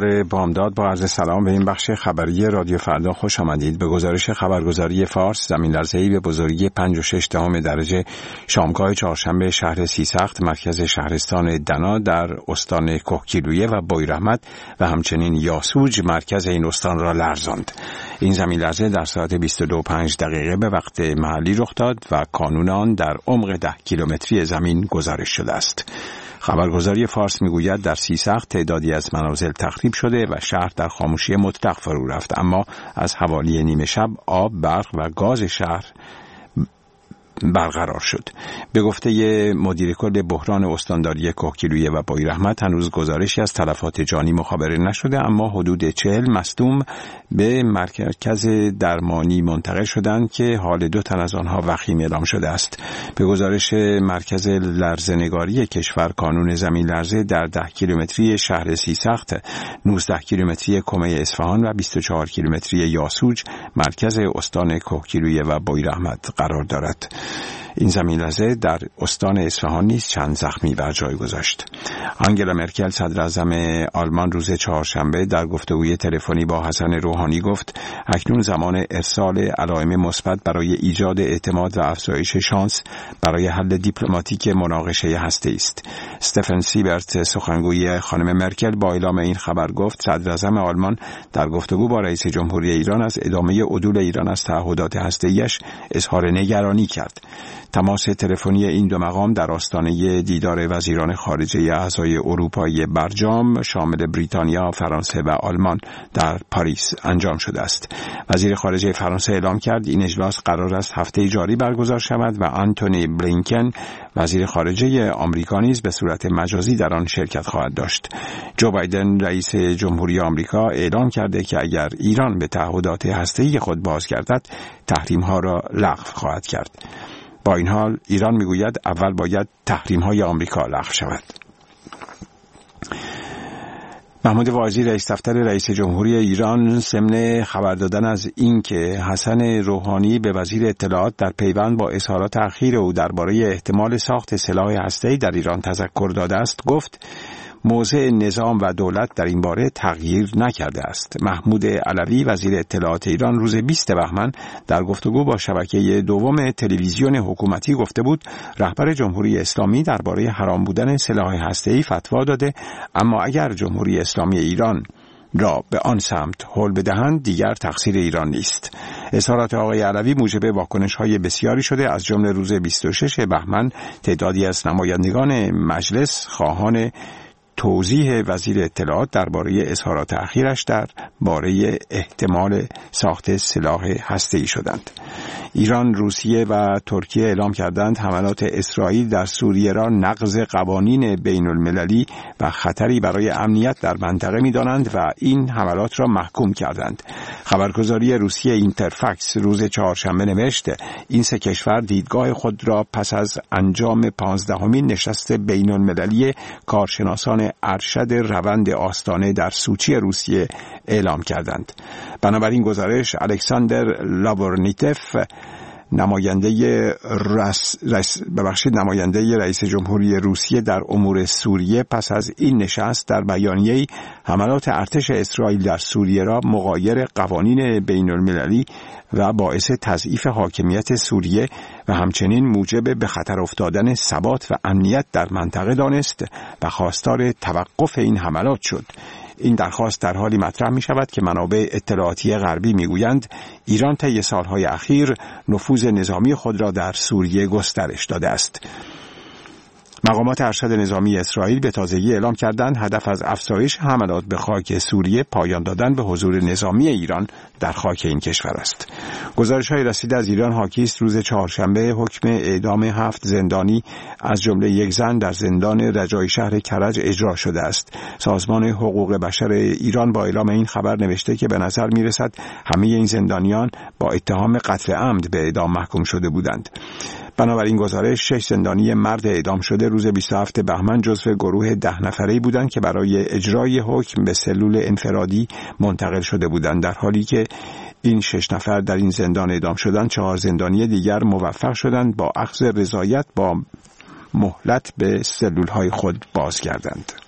شهریار بامداد با عرض سلام به این بخش خبری رادیو فردا خوش آمدید. به گزارش خبرگزاری فارس، زمین لرزه‌ای به بزرگی 5.6 درجه شامگاه چهارشنبه شهر سیسخت مرکز شهرستان دنا در استان کهگیلویه و بویراحمد و همچنین یاسوج مرکز این استان را لرزاند. این زمین لرزه در ساعت 22:05 به وقت محلی رخ داد و کانون آن در عمق 10 کیلومتری زمین گزارش شده است. خبرگزاری فارس میگوید در سیسخت تعدادی از منازل تخریب شده و شهر در خاموشی مطلق فرو رفت، اما از حوالی نیمه شب آب، برق و گاز شهر برقرار شد. به گفته مدیر کل بحران استانداری کهگیلویه و بویراحمد هنوز گزارشی از تلفات جانی مخابره نشده، اما حدود 40 مصدوم به مرکز درمانی منتقل شدند که حال 2 تن از آنها وخیم اعلام شده است. به گزارش مرکز لرزه‌نگاری کشور، کانون زمین لرزه در 10 کیلومتری شهر سیسخت، 19 کیلومتری کمه اصفهان و 24 کیلومتری یاسوج مرکز استان کهگیلویه و بویراحمد قرار دارد. این زمین لرزه در استان اصفهان نیز چند زخمی بر جای گذاشت. آنگلا مرکل صدر اعظم آلمان روز چهارشنبه در گفتگوی تلفنی با حسن روحانی گفت اکنون زمان ارسال علائم مثبت برای ایجاد اعتماد و افزایش شانس برای حل دیپلماتیک مناقشه هسته‌ای است. استفن سیبرت سخنگوی خانم مرکل با اعلام این خبر گفت صدر اعظم آلمان در گفتگو با رئیس جمهوری ایران از ادامه عدول ایران از تعهدات هسته‌ایش اظهار نگرانی کرد. تماس تلفنی این دو مقام در آستانه دیدار وزیران خارجه اعضای اروپایی برجام شامل بریتانیا، فرانسه و آلمان در پاریس انجام شده است. وزیر خارجه فرانسه اعلام کرد این اجلاس قرار است هفته جاری برگزار شود و آنتونی بلینکن وزیر خارجه آمریکا نیز به صورت مجازی در آن شرکت خواهد داشت. جو بایدن رئیس جمهوری آمریکا اعلام کرده که اگر ایران به تعهدات هسته‌ای خود بازگردد تحریم‌ها را لغو خواهد کرد. با این حال ایران میگوید اول باید تحریم‌های آمریکا لغو شود. محمود واعظی رئیس دفتر رئیس جمهوری ایران ضمن خبر دادن از اینکه حسن روحانی به وزیر اطلاعات در پیوند با اظهارات اخیر او درباره احتمال ساخت سلاح هسته‌ای در ایران تذکر داده است، گفت موضع نظام و دولت در این باره تغییر نکرده است. محمود علوی وزیر اطلاعات ایران روز 20 بهمن در گفتگو با شبکه دوم تلویزیون حکومتی گفته بود رهبر جمهوری اسلامی درباره حرام بودن سلاح هسته‌ای فتوا داده، اما اگر جمهوری اسلامی ایران را به آن سمت هل بدهند دیگر تقصیر ایران نیست. اظهارات آقای علوی موجب واکنش‌های بسیاری شده، از جمله روز 26 بهمن تعدادی از نمایندگان مجلس خواهان توضیح وزیر اطلاعات درباره اظهارات اخیرش درباره احتمال ساخت سلاح هسته‌ای شدند. ایران، روسیه و ترکیه اعلام کردند حملات اسرائیل در سوریه را نقض قوانین بین المللی و خطری برای امنیت در منطقه می‌دانند و این حملات را محکوم کردند. خبرگزاری روسیه اینترفکس روز چهارشنبه نوشت این سه کشور دیدگاه خود را پس از انجام 15مین نشست بین المللی کارشناسان ارشد روند آستانه در سوچی روسیه اعلام کردند. بنابراین گزارش الکساندر لاورنیتف نماینده رئیس جمهوری روسیه در امور سوریه پس از این نشست در بیانیه‌ای حملات ارتش اسرائیل در سوریه را مغایر قوانین بین المللی و باعث تضعیف حاکمیت سوریه و همچنین موجب به خطر افتادن ثبات و امنیت در منطقه دانست و خواستار توقف این حملات شد. این درخواست در حالی مطرح می شود که منابع اطلاعاتی غربی می گویند ایران طی سالهای اخیر نفوذ نظامی خود را در سوریه گسترش داده است. مقامات ارشد نظامی اسرائیل به تازگی اعلام کردند هدف از افزایش حملات به خاک سوریه پایان دادن به حضور نظامی ایران در خاک این کشور است. گزارش‌های رسیده از ایران حاکی است روز چهارشنبه حکم اعدام 7 زندانی از جمله یک زن در زندان رجایی شهر کرج اجرا شده است. سازمان حقوق بشر ایران با اعلام این خبر نوشته که به نظر می‌رسد همه این زندانیان با اتهام قتل عمد به اعدام محکوم شده بودند. بنابراین گزارش 6 زندانی مرد اعدام شده روز 27 بهمن جزو گروه 10 نفره‌ای بودند که برای اجرای حکم به سلول انفرادی منتقل شده بودند، در حالی که این 6 نفر در این زندان اعدام شدند. 4 زندانی دیگر موفق شدند با اخذ رضایت با مهلت به سلول‌های خود بازگردند.